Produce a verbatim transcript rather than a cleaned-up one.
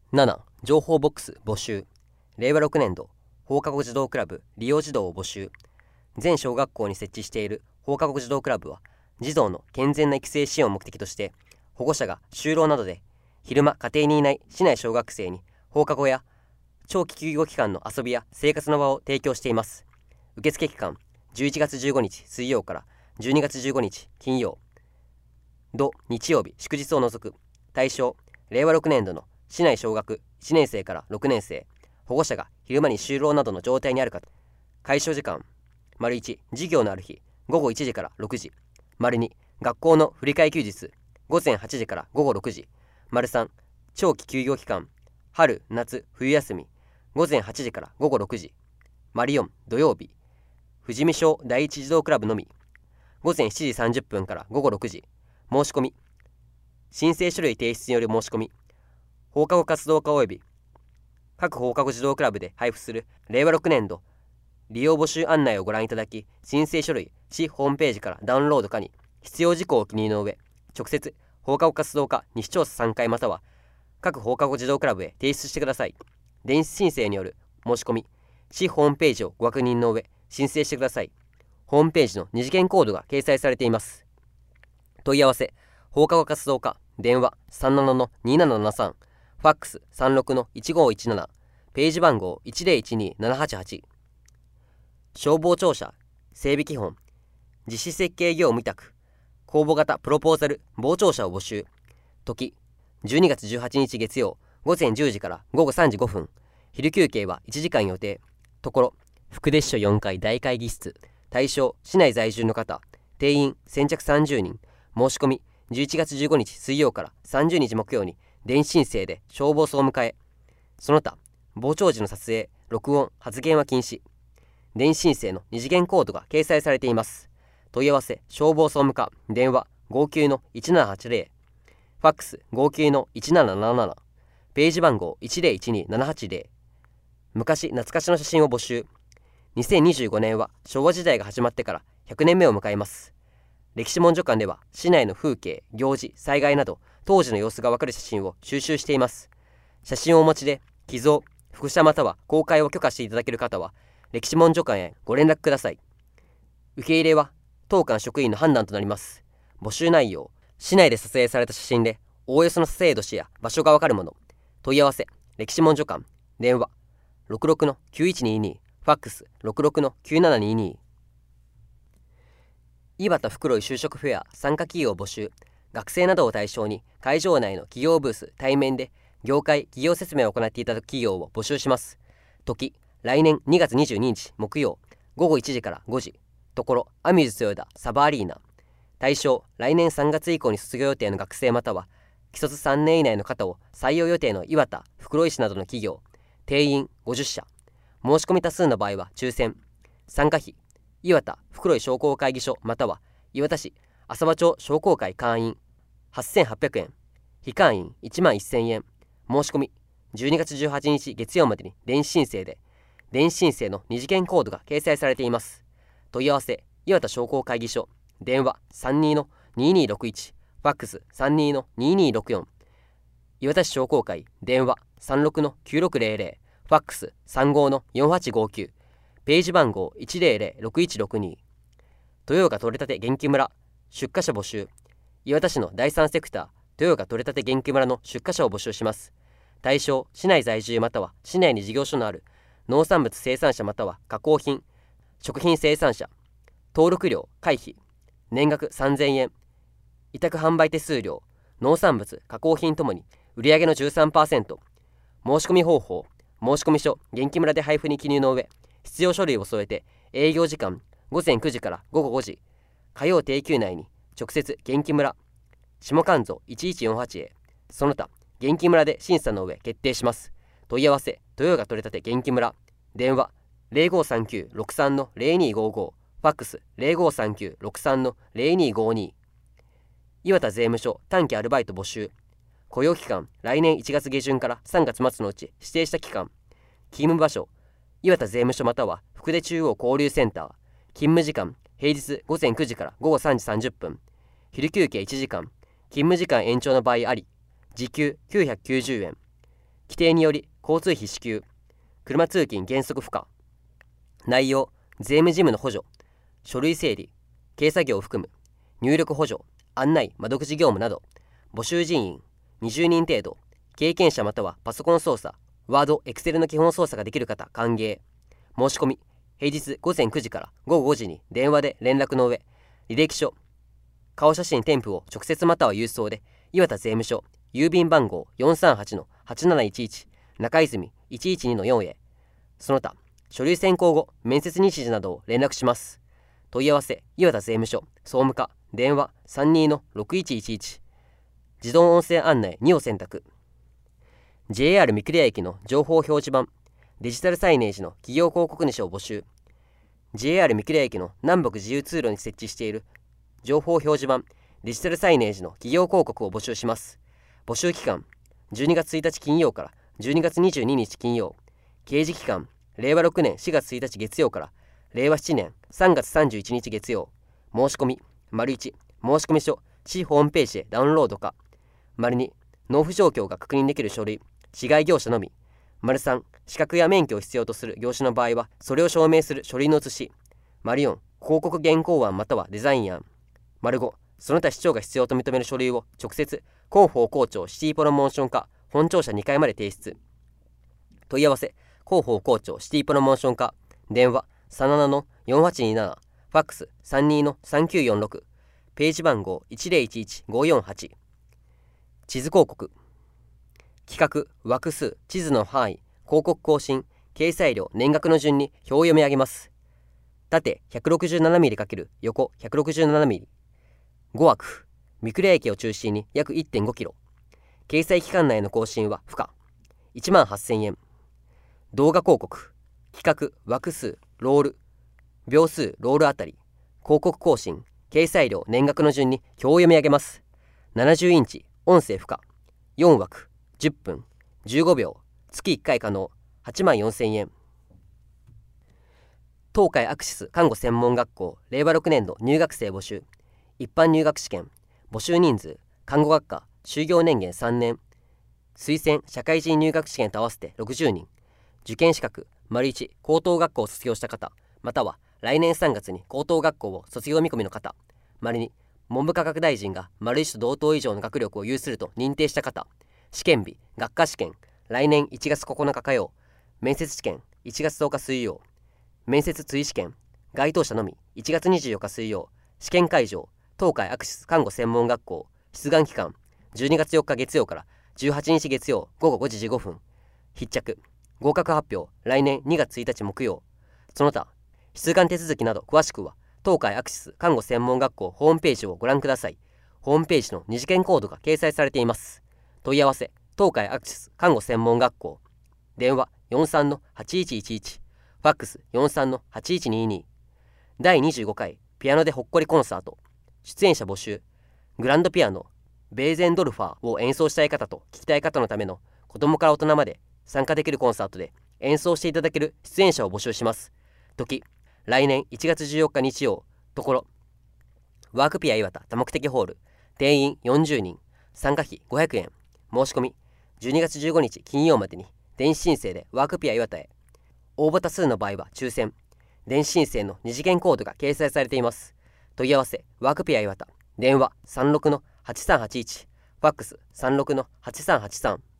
なな. 情報ボックス募集。れいわろくねん度放課後児童クラブ利用児童を募集。全小学校に設置している放課後児童クラブは、児童の健全な育成支援を目的として、保護者が就労などで昼間家庭にいない市内小学生に放課後や長期休業期間の遊びや生活の場を提供しています。受付期間じゅういちがつじゅうごにち水曜からじゅうにがつじゅうごにち金曜、土日曜日祝日を除く。対象れいわろくねん度の市内小学いちねん生からろくねん生、保護者が昼間に就労などの状態にある方。開所時間丸いち、授業のある日ごごいちじからろくじ。丸に、学校の振り替え休日ごぜんはちじからごごろくじ。丸さん、長期休業期間春夏冬休みごぜんはちじからごごろくじ。丸よん、土曜日富士見小第一児童クラブのみごぜんしちじさんじゅっぷんからごごろくじ。申し込み申請書類提出による申し込み。放課後活動家及び各放課後児童クラブで配布するれいわろくねん度利用募集案内をご覧いただき、申請書類市ホームページからダウンロードかに必要事項を記入の上、直接放課後活動家西調査さんかいまたは各放課後児童クラブへ提出してください。電子申請による申し込み市ホームページをご確認の上申請してください。ホームページの二次元コードが掲載されています。問い合わせ放課後活動家電話 さんななのにななななさん、ファックス さんろくのいちごいちなな、ページ番号 いちぜろいちにななはちはち。消防庁舎整備基本実施設計業務委託公募型プロポーザル傍聴者を募集。時じゅうにがつじゅうはちにち月曜ごぜんじゅうじからごごさんじごふん。昼休憩はいちじかん予定。ところ副列所よんかい大会議室。対象市内在住の方。定員先着さんじゅうにん。申し込みじゅういちがつじゅうごにち水曜からさんじゅうにち木曜に電子申請で消防総務課へ。その他傍聴時の撮影録音発言は禁止。電子申請の二次元コードが掲載されています。問い合わせ消防総務課電話ごーきゅうのいちななはちぜろ、ファックスごーきゅうのいちなななななな、ページ番号 いちぜろいちにななはちぜろ。昔懐かしの写真を募集。にせんにじゅうごねんは昭和時代が始まってからひゃくねんめを迎えます。歴史文書館では市内の風景行事災害など当時の様子がわかる写真を収集しています。写真をお持ちで寄贈複写または公開を許可していただける方は歴史文書館へご連絡ください。受け入れは当館職員の判断となります。募集内容市内で撮影された写真でおおよその撮影年や場所がわかるもの。問い合わせ歴史文書館電話 ろくろくのきゅういちにに、ファックス ろくろくのきゅうななにに。井端袋井就職フェア参加企業募集。学生などを対象に会場内の企業ブース対面で業界企業説明を行っていただく企業を募集します。時来年にがつにじゅうににち木曜ごごいちじからごじ。ところアミューズ豊田サバアリーナ。対象来年さんがつ以降に卒業予定の学生または既卒さんねん以内の方を採用予定の井端袋井市などの企業。定員ごじゅっしゃ。申し込み多数の場合は抽選。参加費岩田袋井商工会議所または岩田市浅場町商工会会員はっせんはっぴゃくえん、非会員いちまんせんえん。申し込みじゅうにがつじゅうはちにち月曜までに電子申請で電子申請の二次元コードが掲載されています。問い合わせ岩田商工会議所電話 さんにのににろくいち、ファックス さんにのににろくよん。岩田市商工会電話 さんろくのきゅうろくぜろぜろ、ファックス さんごのよんはちごきゅう、ページ番号 いちぜろぜろろくいちろくに。豊岡取れたて元気村出荷者募集。岩田市のだいさんセクター豊岡取れたて元気村の出荷者を募集します。対象市内在住または市内に事業所のある農産物生産者または加工品食品生産者。登録料会費年額さんぜんえん。委託販売手数料農産物加工品ともに売上の じゅうさんパーセント。申し込み方法申込書元気村で配布に記入の上必要書類を添えて営業時間ごぜんくじからごごごじ。火曜定休内に直接元気村下関蔵いちいちよんはちへ。その他元気村で審査の上決定します。問い合わせ豊岡取れたて元気村電話 ゼロごさんきゅうろくさんのゼロにごご、ファックス ゼロごさんきゅうろくさんのゼロにごに。岩田税務署短期アルバイト募集。雇用期間来年いちがつげじゅんからさんがつ末のうち指定した期間。勤務場所岩田税務署または福出中央交流センター。勤務時間平日ごぜんくじからごごさんじさんじゅっぷん。昼休憩いちじかん。勤務時間延長の場合あり。時給きゅうひゃくきゅうじゅうえん。 規定により交通費支給、車通勤原則不可。内容、税務事務の補助、書類整理、計作業を含む入力補助、案内、窓口業務など。募集人員にじゅうにん程度。経験者またはパソコン操作、ワード、エクセルの基本操作ができる方歓迎。申し込み、平日ごぜんくじからごごごじに電話で連絡の上、履歴書、顔写真添付を直接または郵送で、岩田税務署、郵便番号 よんさんはちのはちなないちいち、中泉いちいちにのよんへ。その他、書類選考後、面接日時などを連絡します。問い合わせ、岩田税務署、総務課、電話 さんにーのろくいちいちいち。自動音声案内にを選択。ジェイアール 三倉駅の情報表示板、デジタルサイネージの企業広告主を募集。ジェイアール 三倉駅の南北自由通路に設置している情報表示板、デジタルサイネージの企業広告を募集します。募集期間、じゅうにがつついたち金曜からじゅうにがつにじゅうににち金曜。掲示期間、れいわろくねんしがつついたち月曜かられいわしちねんさんがつさんじゅういちにち月曜。申し込み、丸いち、申込書、市ホームページでダウンロードか。丸に、納付状況が確認できる書類、市外業者のみ。丸さん、資格や免許を必要とする業種の場合は、それを証明する書類の写し。丸よん、広告原稿案またはデザイン案。丸ご、その他市長が必要と認める書類を直接、広報校長シティプロモーション課本庁舎にかいまで提出。問い合わせ、広報校長シティプロモーション課、電話 さんななのよんはちになな、ファックス さんにーのさんきゅうよんろく、ページ番号 いちぜろいちいちごよんはち。地図広告、企画、枠数、地図の範囲、広告更新、掲載量、年額の順に表を読み上げます。縦 ひゃくろくじゅうななミリ×横 ひゃくろくじゅうななミリ。ごわく、三倉駅を中心に約 いってんごキロ。掲載期間内の更新は不可。いちまんはっせんえん。動画広告、企画、枠数、ロール、秒数、ロールあたり、広告更新、掲載量、年額の順に表を読み上げます。ななじゅうインチ、音声不可。よんわく、じゅっぷん、じゅうごびょう、月いっかい可能、はちまんよんせんえん。東海アクシス看護専門学校れいわろくねんど入学生募集。一般入学試験、募集人数、看護学科、就業年限さんねん、推薦社会人入学試験と合わせてろくじゅうにん。受験資格、丸いち、高等学校を卒業した方、または来年さんがつに高等学校を卒業見込みの方、丸に、文部科学大臣が丸いちと同等以上の学力を有すると認定した方。試験日、学科試験、来年いちがつここのか火曜。面接試験、いちがつとおか水曜。面接追試験、該当者のみ、いちがつにじゅうよっか水曜。試験会場、東海アクシス看護専門学校。出願期間、じゅうにがつよっか月曜からじゅうはちにち月曜ごごごじじゅうごふん。必着、合格発表、来年にがつついたち木曜。その他、出願手続きなど詳しくは、東海アクシス看護専門学校ホームページをご覧ください。ホームページの二次元コードが掲載されています。問い合わせ、東海アクシス看護専門学校。電話 よんさんのはちいちいちいち、ファックス よんさんのはちいちにに。だいにじゅうごかいピアノでほっこりコンサート。出演者募集。グランドピアノ、ベーゼンドルファーを演奏したい方と聴きたい方のための子供から大人まで参加できるコンサートで演奏していただける出演者を募集します。時、来年いちがつじゅうよっか日曜。ところ、ワークピア岩田多目的ホール。定員よんじゅうにん。参加費ごひゃくえん。申し込み、じゅうにがつじゅうごにち金曜までに電子申請でワークピア岩田へ。応募多数の場合は抽選。電子申請の二次元コードが掲載されています。問い合わせ、ワークピア岩田。電話 さんろくのはちさんはちいち、ファックス さんろくのはちさんはちさん。